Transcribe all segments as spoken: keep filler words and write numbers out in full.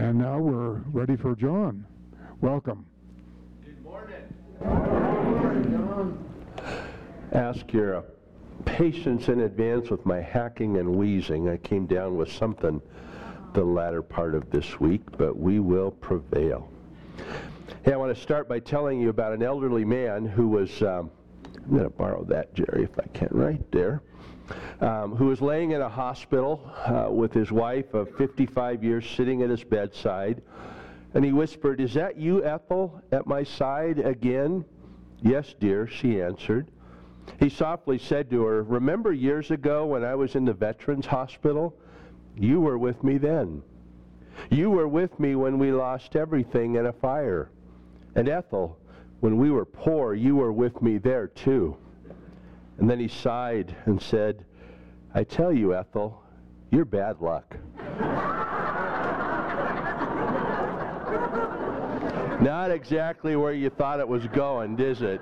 And now we're ready for John. Welcome. Good morning. Good morning, John. Ask your uh, patience in advance with my hacking and wheezing. I came down with something the latter part of this week, but we will prevail. Hey, I want to start by telling you about an elderly man who was, um, I'm going to borrow that, Jerry, if I can, right there, um, who was laying in a hospital uh, with his wife of fifty-five years sitting at his bedside. And he whispered, "Is that you, Ethel, at my side again?" "Yes, dear," she answered. He softly said to her, "Remember years ago when I was in the Veterans Hospital? You were with me then. You were with me when we lost everything in a fire. And Ethel, when we were poor, you were with me there too." And then he sighed and said, "I tell you, Ethel, you're bad luck." Not exactly where you thought it was going, is it?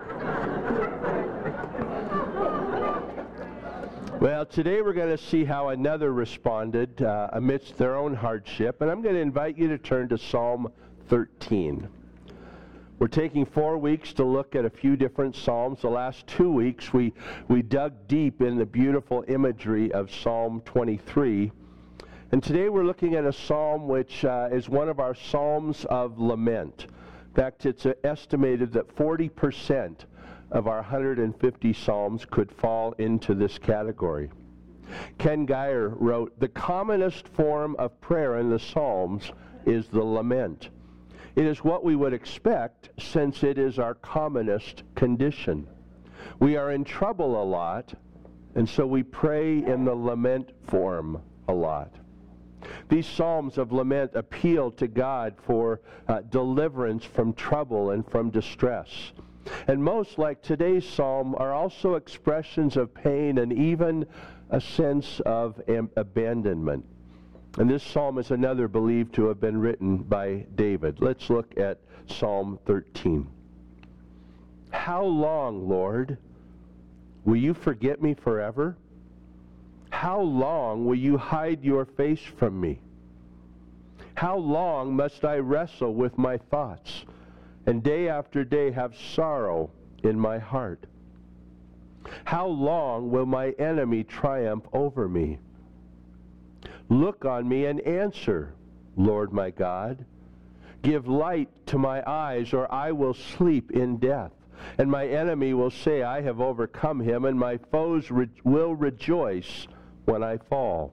Well, today we're going to see how another responded uh, amidst their own hardship, and I'm going to invite you to turn to Psalm thirteen. We're taking four weeks to look at a few different psalms. The last two weeks we, we dug deep in the beautiful imagery of Psalm twenty-three. And today we're looking at a psalm which uh, is one of our psalms of lament. In fact, it's estimated that forty percent of our one hundred fifty psalms could fall into this category. Ken Geyer wrote, "The commonest form of prayer in the Psalms is the lament. It is what we would expect since it is our commonest condition. We are in trouble a lot, and so we pray in the lament form a lot." These psalms of lament appeal to God for uh, deliverance from trouble and from distress. And most, like today's psalm, are also expressions of pain and even a sense of am- abandonment. And this psalm is another believed to have been written by David. Let's look at Psalm thirteen. "How long, Lord, will you forget me forever? How long will you hide your face from me? How long must I wrestle with my thoughts, and day after day have sorrow in my heart? How long will my enemy triumph over me? Look on me and answer, Lord my God. Give light to my eyes, or I will sleep in death. And my enemy will say, I have overcome him, and my foes re- will rejoice when I fall.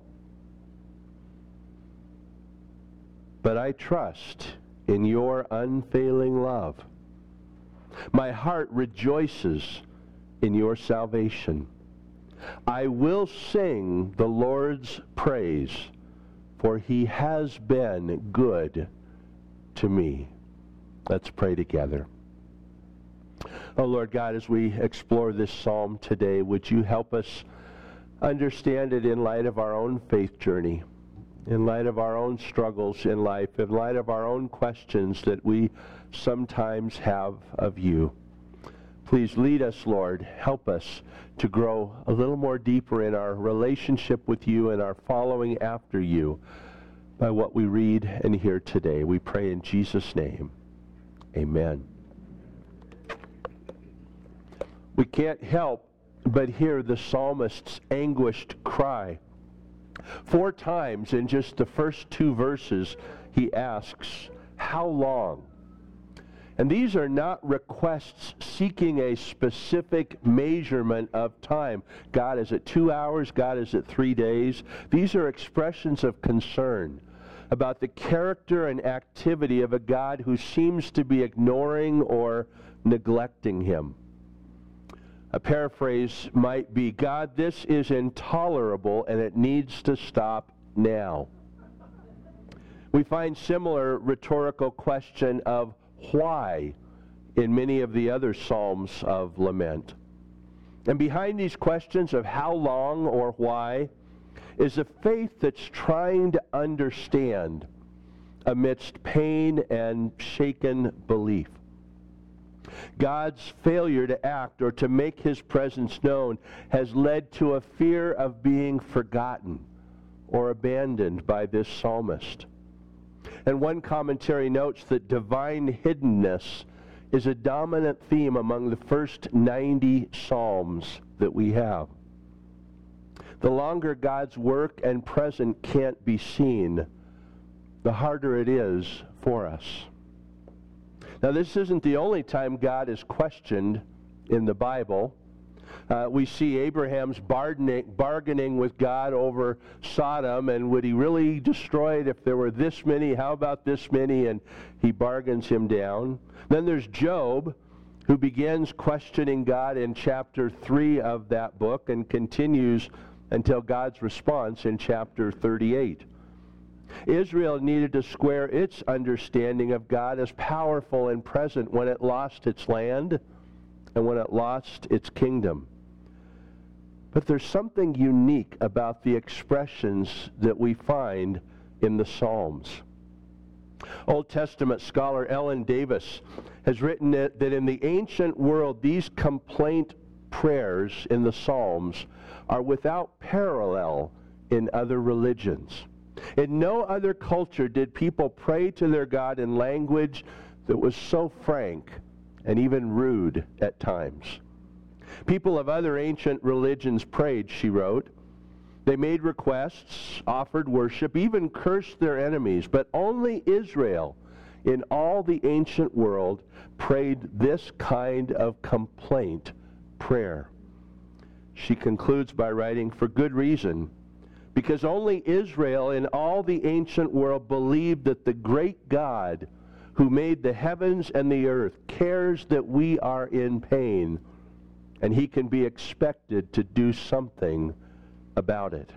But I trust in your unfailing love. My heart rejoices in your salvation. I will sing the Lord's praise, for he has been good to me." Let's pray together. Oh Lord God, as we explore this psalm today, would you help us understand it in light of our own faith journey, in light of our own struggles in life, in light of our own questions that we sometimes have of you. Please lead us, Lord. Help us to grow a little more deeper in our relationship with you and our following after you by what we read and hear today. We pray in Jesus' name. Amen. We can't help but hear the psalmist's anguished cry. Four times in just the first two verses, he asks, "How long?" And these are not requests seeking a specific measurement of time. God, is it two hours? God, is it three days? These are expressions of concern about the character and activity of a God who seems to be ignoring or neglecting him. A paraphrase might be, "God, this is intolerable and it needs to stop now." We find similar rhetorical question of why in many of the other psalms of lament. And behind these questions of how long or why is a faith that's trying to understand amidst pain and shaken belief. God's failure to act or to make his presence known has led to a fear of being forgotten or abandoned by this psalmist. And one commentary notes that divine hiddenness is a dominant theme among the first ninety psalms that we have. The longer God's work and presence can't be seen, the harder it is for us. Now, this isn't the only time God is questioned in the Bible. Uh, we see Abraham's bargaining, bargaining with God over Sodom, and would he really destroy it if there were this many? How about this many? And he bargains him down. Then there's Job, who begins questioning God in chapter three of that book and continues until God's response in chapter thirty-eight. Israel needed to square its understanding of God as powerful and present when it lost its land and when it lost its kingdom. But there's something unique about the expressions that we find in the Psalms. Old Testament scholar Ellen Davis has written that, that in the ancient world, these complaint prayers in the Psalms are without parallel in other religions. In no other culture did people pray to their God in language that was so frank and even rude at times. People of other ancient religions prayed, she wrote. They made requests, offered worship, even cursed their enemies, but only Israel in all the ancient world prayed this kind of complaint prayer. She concludes by writing, for good reason, because only Israel in all the ancient world believed that the great God who made the heavens and the earth cares that we are in pain, and he can be expected to do something about it.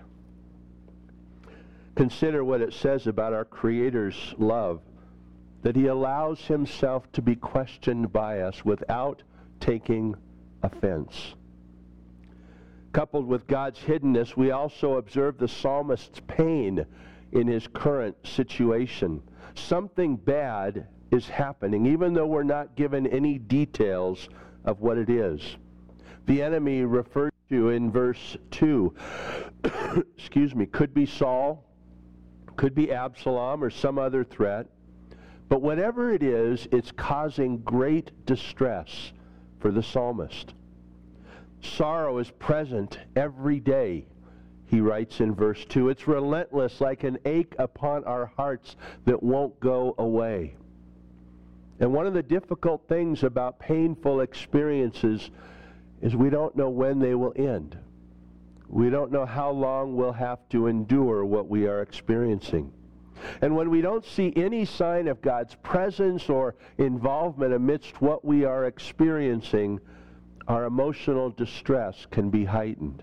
Consider what it says about our Creator's love, that he allows himself to be questioned by us without taking offense. Coupled with God's hiddenness, we also observe the psalmist's pain in his current situation. Something bad is happening, even though we're not given any details of what it is. The enemy referred to in verse two, excuse me, could be Saul, could be Absalom, or some other threat. But whatever it is, it's causing great distress for the psalmist. Sorrow is present every day, he writes in verse two. It's relentless, like an ache upon our hearts that won't go away. And one of the difficult things about painful experiences is we don't know when they will end. We don't know how long we'll have to endure what we are experiencing. And when we don't see any sign of God's presence or involvement amidst what we are experiencing, our emotional distress can be heightened.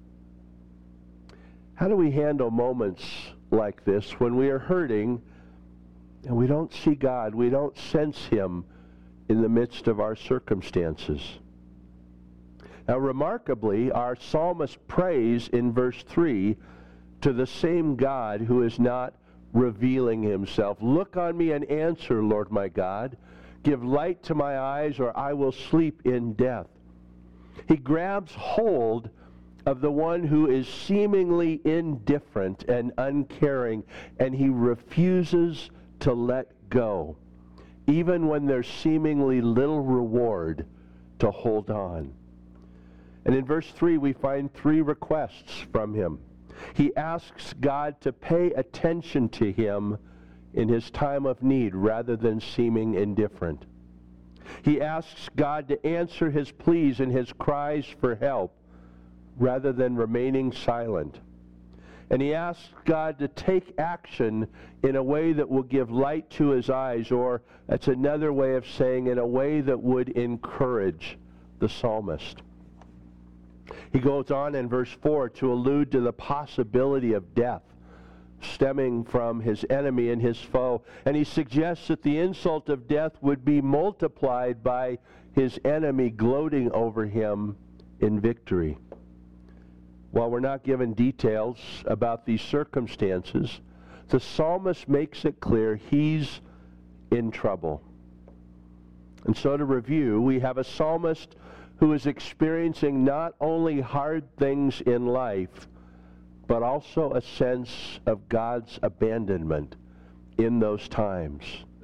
How do we handle moments like this when we are hurting and we don't see God, we don't sense him in the midst of our circumstances? Now, remarkably, our psalmist prays in verse three to the same God who is not revealing himself. Look on me and answer, Lord my God. Give light to my eyes, or I will sleep in death. He grabs hold of the one who is seemingly indifferent and uncaring, and he refuses to let go, even when there's seemingly little reward to hold on. And in verse three, we find three requests from him. He asks God to pay attention to him in his time of need rather than seeming indifferent. He asks God to answer his pleas and his cries for help rather than remaining silent. And he asks God to take action in a way that will give light to his eyes, or that's another way of saying in a way that would encourage the psalmist. He goes on in verse four to allude to the possibility of death stemming from his enemy and his foe. And he suggests that the insult of death would be multiplied by his enemy gloating over him in victory. While we're not given details about these circumstances, the psalmist makes it clear he's in trouble. And so to review, we have a psalmist who is experiencing not only hard things in life, but also a sense of God's abandonment in those times.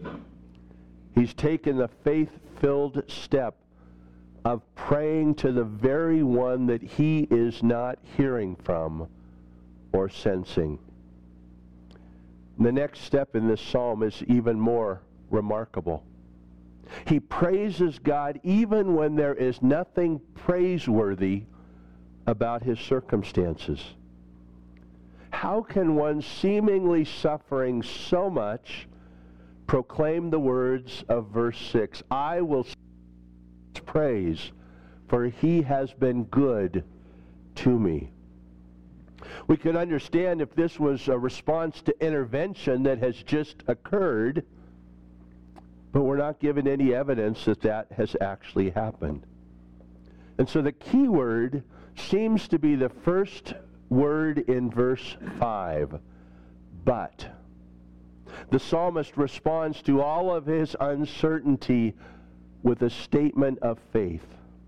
He's taken the faith-filled step of praying to the very one that he is not hearing from or sensing. The next step in this psalm is even more remarkable. He praises God even when there is nothing praiseworthy about his circumstances. How can one seemingly suffering so much proclaim the words of verse six, I will praise, for he has been good to me? We could understand if this was a response to intervention that has just occurred, but we're not given any evidence that that has actually happened. And so the key word seems to be the first word in verse five, but. The psalmist responds to all of his uncertainty with a statement of faith.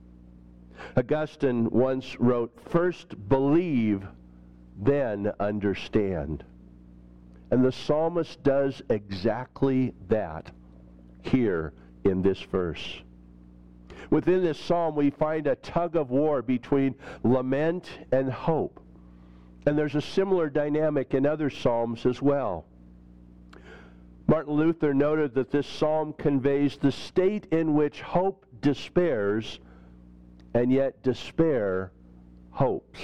Augustine once wrote, first believe, then understand. And the psalmist does exactly that here in this verse. Within this psalm, we find a tug of war between lament and hope. And there's a similar dynamic in other psalms as well. Martin Luther noted that this psalm conveys the state in which hope despairs, and yet despair hopes.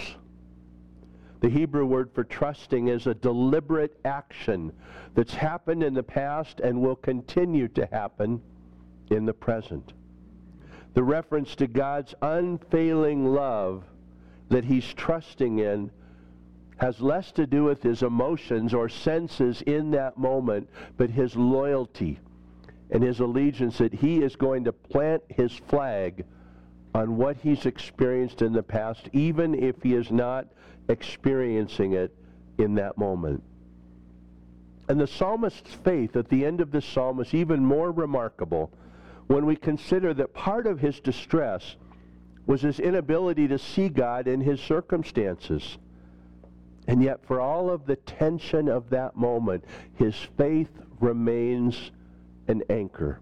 The Hebrew word for trusting is a deliberate action that's happened in the past and will continue to happen in the present. The reference to God's unfailing love that he's trusting in has less to do with his emotions or senses in that moment, but his loyalty and his allegiance that he is going to plant his flag on what he's experienced in the past, even if he is not experiencing it in that moment. And the psalmist's faith at the end of this psalm is even more remarkable when we consider that part of his distress was his inability to see God in his circumstances. And yet, for all of the tension of that moment, his faith remains an anchor.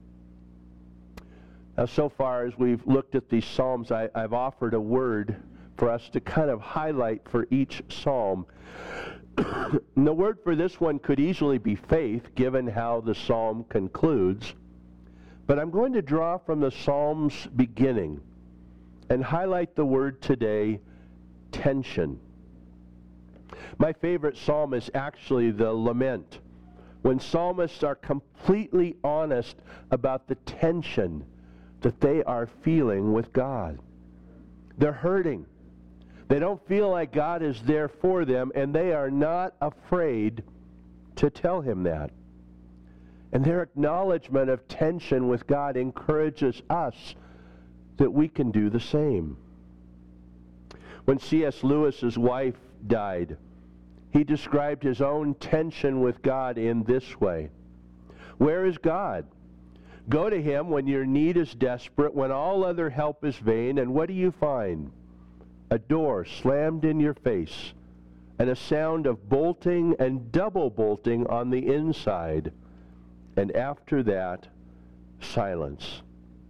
Now, so far as we've looked at these psalms, I, I've offered a word for us to kind of highlight for each psalm. And the word for this one could easily be faith, given how the psalm concludes. But I'm going to draw from the psalm's beginning and highlight the word today, tension. My favorite psalm is actually the lament, when psalmists are completely honest about the tension that they are feeling with God. They're hurting. They don't feel like God is there for them, and they are not afraid to tell him that. And their acknowledgement of tension with God encourages us that we can do the same. When C S Lewis's wife died, he described his own tension with God in this way. Where is God? Go to him when your need is desperate, when all other help is vain, and what do you find? A door slammed in your face, and a sound of bolting and double bolting on the inside, and after that, silence.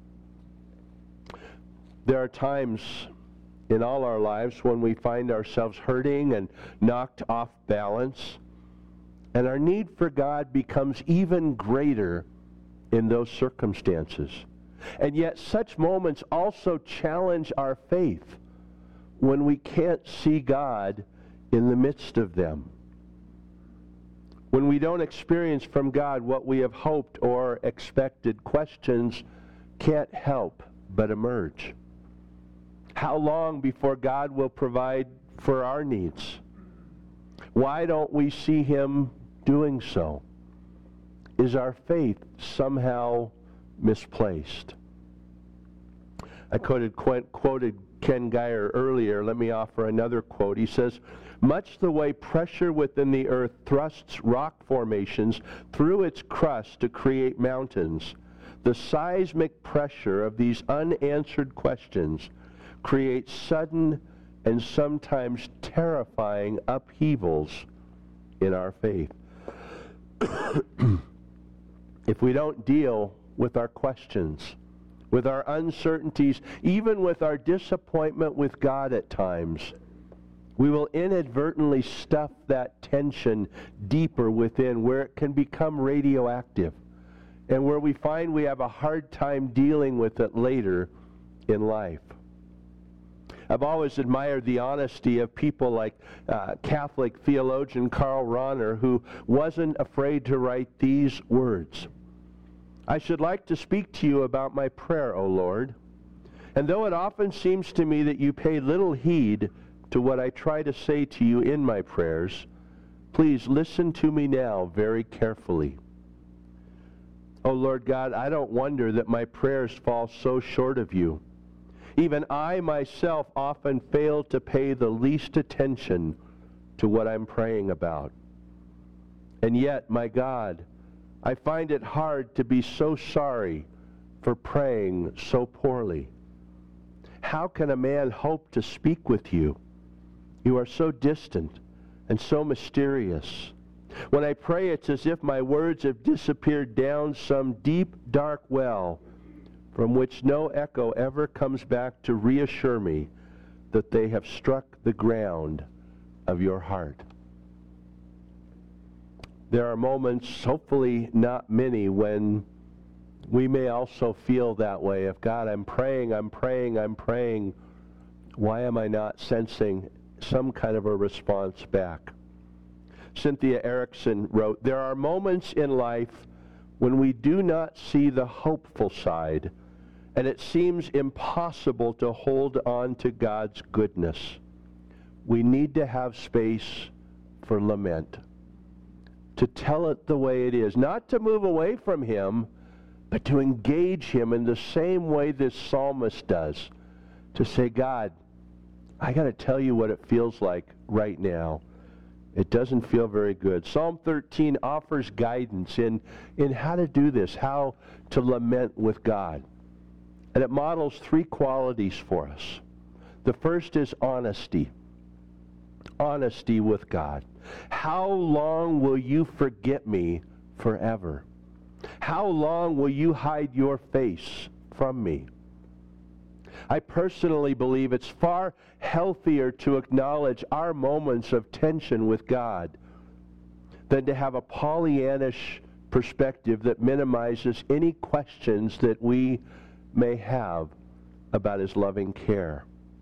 There are times in all our lives when we find ourselves hurting and knocked off balance, and our need for God becomes even greater in those circumstances. And yet such moments also challenge our faith when we can't see God in the midst of them. When we don't experience from God what we have hoped or expected, questions can't help but emerge. How long before God will provide for our needs? Why don't we see him doing so? Is our faith somehow misplaced? I quoted, quoted Ken Geyer earlier. Let me offer another quote. He says, much the way pressure within the earth thrusts rock formations through its crust to create mountains, the seismic pressure of these unanswered questions creates sudden and sometimes terrifying upheavals in our faith. if we don't deal with our questions, with our uncertainties, even with our disappointment with God at times, we will inadvertently stuff that tension deeper within, where it can become radioactive, and where we find we have a hard time dealing with it later in life. I've always admired the honesty of people like uh, Catholic theologian Karl Rahner, who wasn't afraid to write these words. I should like to speak to you about my prayer, O Lord. And though it often seems to me that you pay little heed to what I try to say to you in my prayers, please listen to me now very carefully. O Lord God, I don't wonder that my prayers fall so short of you. Even I myself often fail to pay the least attention to what I'm praying about. And yet, my God, I find it hard to be so sorry for praying so poorly. How can a man hope to speak with you? You are so distant and so mysterious. When I pray, it's as if my words have disappeared down some deep, dark well from which no echo ever comes back to reassure me that they have struck the ground of your heart. There are moments, hopefully not many, when we may also feel that way. If God, I'm praying, I'm praying, I'm praying, why am I not sensing some kind of a response back? Cynthia Erickson wrote, there are moments in life when we do not see the hopeful side, and it seems impossible to hold on to God's goodness. We need to have space for lament, to tell it the way it is, not to move away from Him, but to engage Him in the same way this psalmist does, to say, God, I got to tell you what it feels like right now. It doesn't feel very good. Psalm thirteen offers guidance in, in how to do this, how to lament with God. And it models three qualities for us. The first is honesty. Honesty with God. How long will you forget me forever? How long will you hide your face from me? I personally believe it's far healthier to acknowledge our moments of tension with God than to have a Pollyannish perspective that minimizes any questions that we may have about His loving care.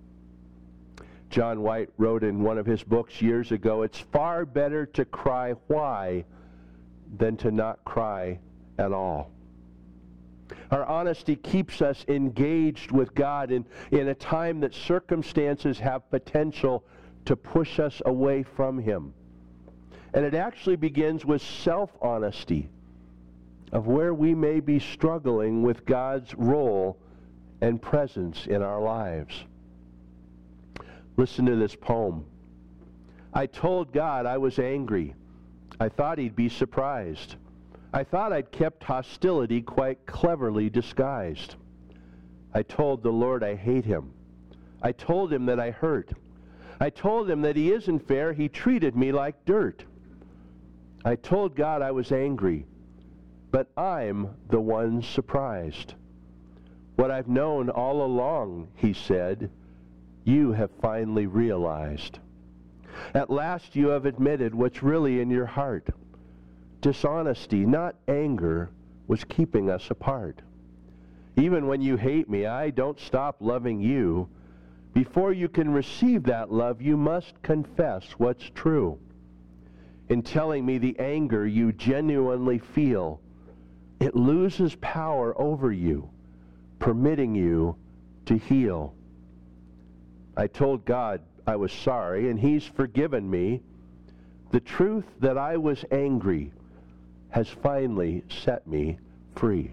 John White wrote in one of his books years ago, it's far better to cry why than to not cry at all. Our honesty keeps us engaged with God in, in a time that circumstances have potential to push us away from Him. And it actually begins with self-honesty of where we may be struggling with God's role and presence in our lives. Listen to this poem. I told God I was angry. I thought He'd be surprised. I thought I'd kept hostility quite cleverly disguised. I told the Lord I hate Him. I told Him that I hurt. I told Him that He isn't fair. He treated me like dirt. I told God I was angry, but I'm the one surprised. What I've known all along, He said, you have finally realized. At last you have admitted what's really in your heart. Dishonesty, not anger, was keeping us apart. Even when you hate me, I don't stop loving you. Before you can receive that love, you must confess what's true. In telling me the anger you genuinely feel, it loses power over you, permitting you to heal. I told God I was sorry, and He's forgiven me. The truth that I was angry has finally set me free.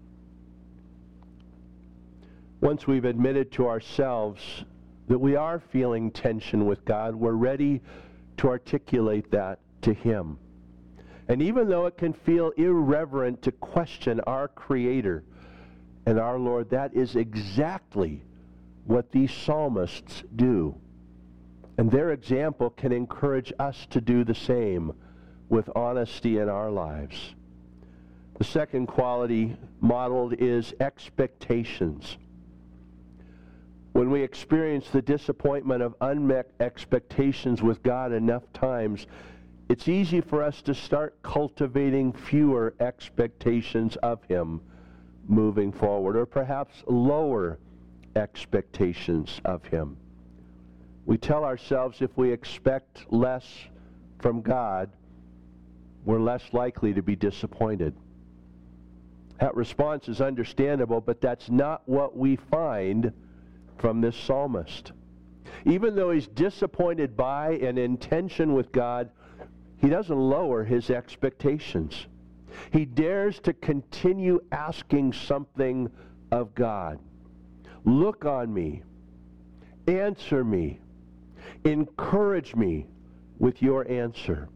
Once we've admitted to ourselves that we are feeling tension with God, we're ready to articulate that to Him. And even though it can feel irreverent to question our Creator and our Lord, that is exactly what these psalmists do. And their example can encourage us to do the same with honesty in our lives. The second quality modeled is expectations. When we experience the disappointment of unmet expectations with God enough times, it's easy for us to start cultivating fewer expectations of Him moving forward, or perhaps lower expectations of Him. We tell ourselves if we expect less from God, we're less likely to be disappointed. That response is understandable, but that's not what we find from this psalmist. Even though he's disappointed by and in tension with God, he doesn't lower his expectations. He dares to continue asking something of God. Look on me. Answer me. Encourage me with your answer.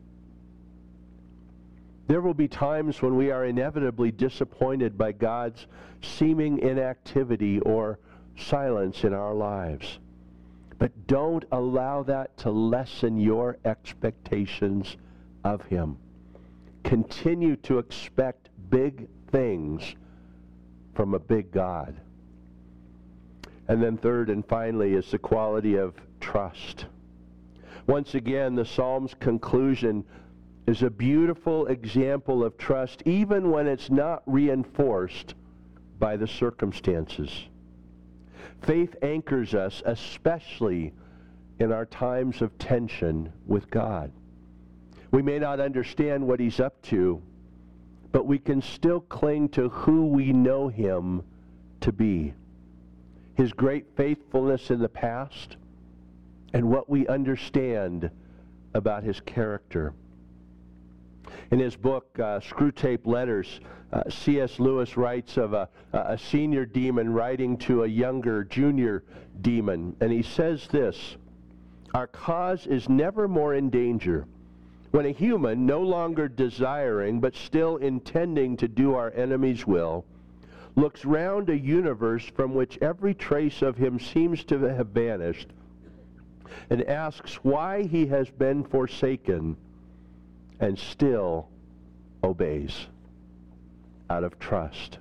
There will be times when we are inevitably disappointed by God's seeming inactivity or silence in our lives. But don't allow that to lessen your expectations of Him. Continue to expect big things from a big God. And then third and finally is the quality of trust. Once again, the Psalm's conclusion is a beautiful example of trust, even when it's not reinforced by the circumstances. Faith anchors us, especially in our times of tension with God. We may not understand what He's up to, but we can still cling to who we know Him to be. His great faithfulness in the past, and what we understand about His character. In his book, uh, Screwtape Letters, uh, C S Lewis writes of a, a senior demon writing to a younger junior demon, and he says this: "Our cause is never more in danger when a human, no longer desiring but still intending to do our enemy's will, looks round a universe from which every trace of him seems to have vanished, and asks why he has been forsaken, and still obeys out of trust."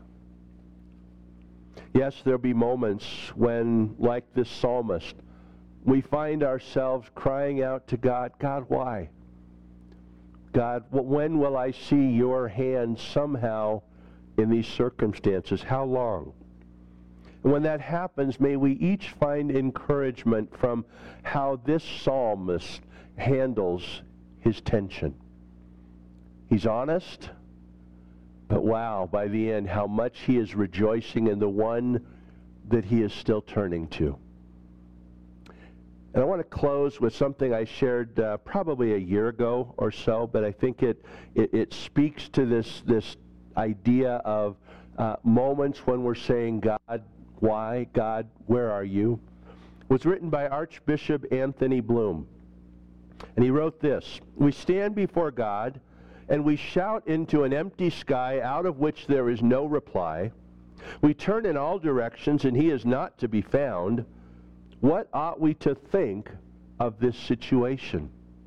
Yes, there'll be moments when, like this psalmist, we find ourselves crying out to God, "God, why? God, when will I see your hand somehow in these circumstances? How long?" And when that happens, may we each find encouragement from how this psalmist handles his tension. He's honest, but wow, by the end, how much he is rejoicing in the one that he is still turning to. And I want to close with something I shared uh, probably a year ago or so, but I think it, it, it speaks to this, this idea of uh, moments when we're saying, "God, why? God, where are you?" It was written by Archbishop Anthony Bloom. And he wrote this: "We stand before God, and we shout into an empty sky out of which there is no reply. We turn in all directions, and He is not to be found. What ought we to think of this situation?"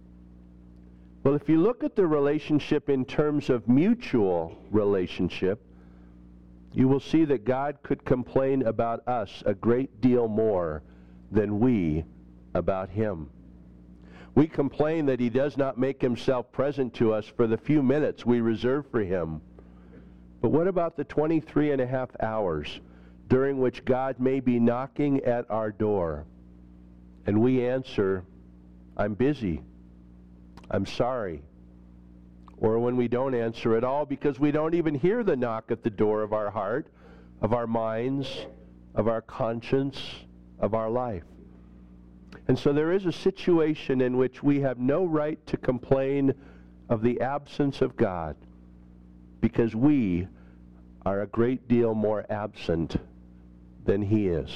Well, if you look at the relationship in terms of mutual relationship, you will see that God could complain about us a great deal more than we about Him. We complain that He does not make Himself present to us for the few minutes we reserve for Him. But what about the twenty-three and a half hours during which God may be knocking at our door, and we answer, "I'm busy," "I'm sorry," or when we don't answer at all because we don't even hear the knock at the door of our heart, of our minds, of our conscience, of our life? And so there is a situation in which we have no right to complain of the absence of God, because we are a great deal more absent than He is.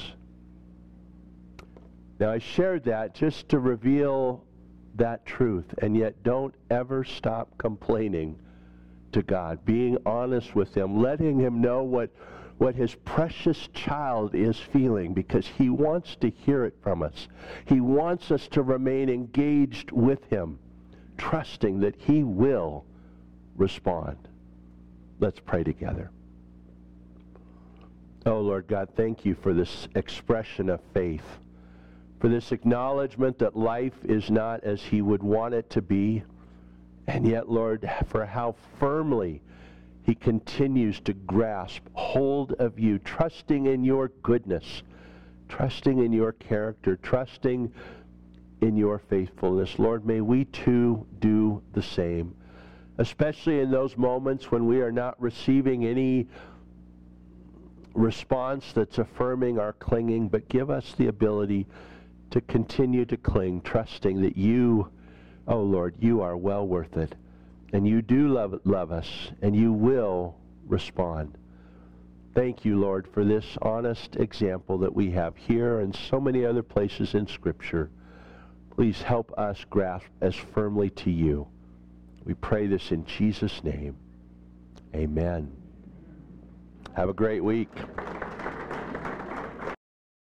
Now, I shared that just to reveal that truth, and yet don't ever stop complaining to God, being honest with Him, letting Him know what what His precious child is feeling, because He wants to hear it from us. He wants us to remain engaged with Him, trusting that He will respond. Let's pray together. Oh, Lord God, thank you for this expression of faith, for this acknowledgement that life is not as He would want it to be, and yet, Lord, for how firmly He continues to grasp hold of you, trusting in your goodness, trusting in your character, trusting in your faithfulness. Lord, may we too do the same, especially in those moments when we are not receiving any response that's affirming our clinging, but give us the ability to continue to cling, trusting that you, oh Lord, you are well worth it, and you do love, love us, and you will respond. Thank you, Lord, for this honest example that we have here and so many other places in Scripture. Please help us grasp as firmly to you. We pray this in Jesus' name. Amen. Have a great week.